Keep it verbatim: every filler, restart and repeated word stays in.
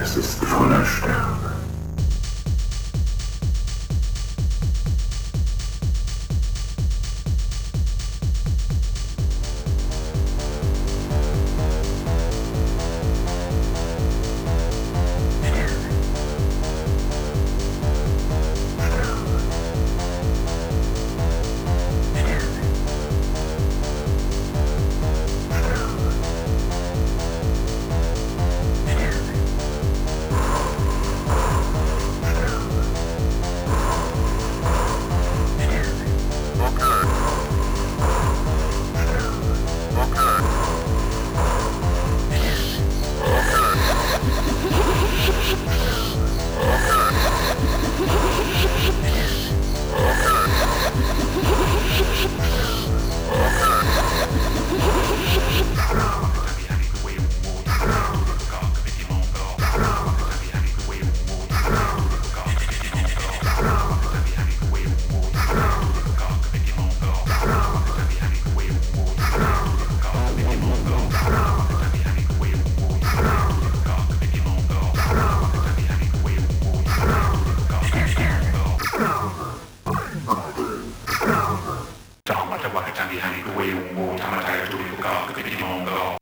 Es ist voller Sterne. Tama te waka tangi hani kuwe ungo, tama taga tuli kuka, kapiti mongo.